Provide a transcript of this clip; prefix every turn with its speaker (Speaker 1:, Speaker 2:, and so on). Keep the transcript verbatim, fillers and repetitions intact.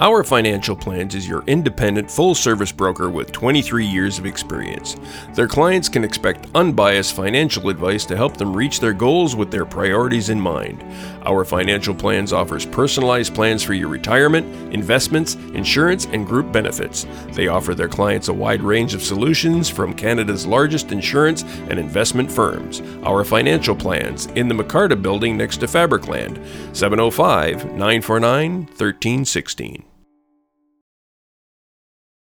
Speaker 1: Our Financial Plans is your independent, full-service broker with twenty-three years of experience. Their clients can expect unbiased financial advice to help them reach their goals with their priorities in mind. Our Financial Plans offers personalized plans for your retirement, investments, insurance, and group benefits. They offer their clients a wide range of solutions from Canada's largest insurance and investment firms. Our Financial Plans in the McCarta building next to Fabricland, seven oh five, nine four nine, one three one six.